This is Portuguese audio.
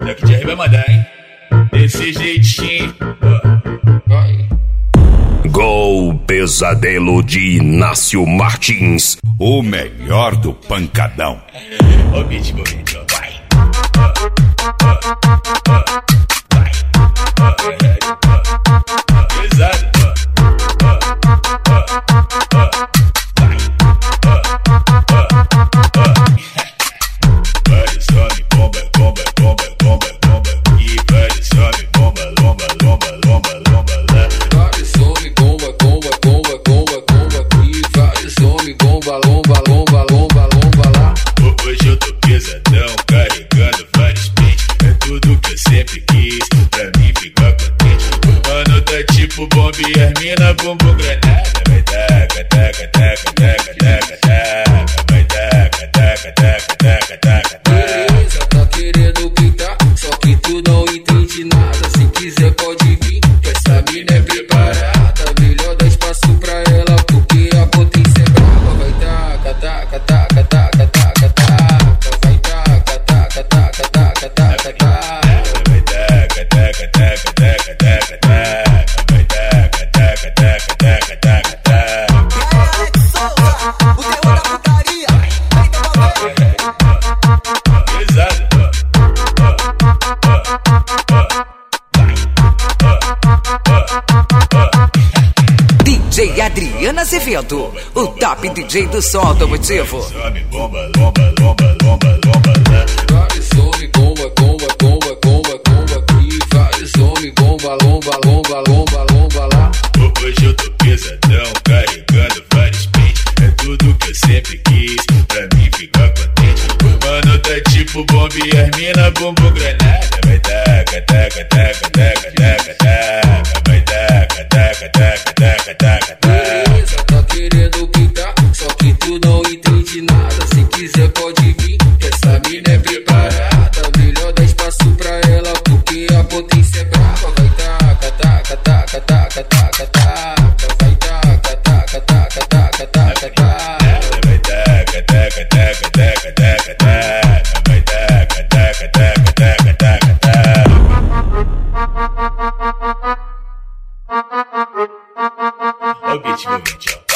Daqui de vai mandar, hein? Desse jeitinho, vai. Gol Pesadelo de Inácio Martins, o melhor do pancadão. Ó o beat bonito, vai. Pesado. Vai, some, bomba, bomba, bomba, bomba, bomba. E vai, some, bomba, lomba, lomba, lomba, lomba, lá. Vai, some, bomba, bomba, bomba, bomba, bomba. E vai, some, bomba, lomba, lomba, lomba, lomba, lá. Hoje eu tô pesadão, carregando vários pentes. É tudo que eu sempre quis, pra mim ficar contente. Mano, tá tipo bomba e as mina bumbum granada. Vai taca, taca, taca, taca, taca, taca. Vai taca, taca, taca, taca, taca, taca. Beleza, tá querendo pintar, só que tu não entende nada. Se quiser pode vir, que essa mina é preparada. Melhor dar espaço pra ela, porque a potência é brava. Vai taca, taca, taca, taca, taca, taca. Vai taca, taca, taca, taca, taca, taca. Vai taca, taca, taca, taca, taca, taca. Vai taca, taca, taca, taca, taca, taca. O terror da putaria, Pesado. DJ Adriana Azevedo, o top DJ do som automotivo. Some, bomba, lomba, lomba, lomba, lomba, lá. Vai, some, bomba, bomba, bomba, bomba, bomba. E vai, some, bomba, lomba, lomba, lomba, lomba, lá. Hoje eu tô pesadão, carregando vários pentes. É tudo que eu sempre quis, pra mim ficar contente. Mano, tá tipo bomba e as mina bumbum granada. Vai taca, taca, taca, taca, taca, taca. Vai taca, taca, taca, taca, taca, taca. Beleza, tá querendo pintar, só que tu não entende nada. Se quiser pode vir, que essa mina é preparada. Melhor dar espaço pra ela, porque a potência é brava. Vai taca, taca, taca, taca, taca, taca. Vai taca, taca, taca, taca, taca, taca. Vai taca, taca, taca, taca, taca, taca. Vai taca, taca, taca, taca, taca, taca. Ó o beat, meu beat, ó.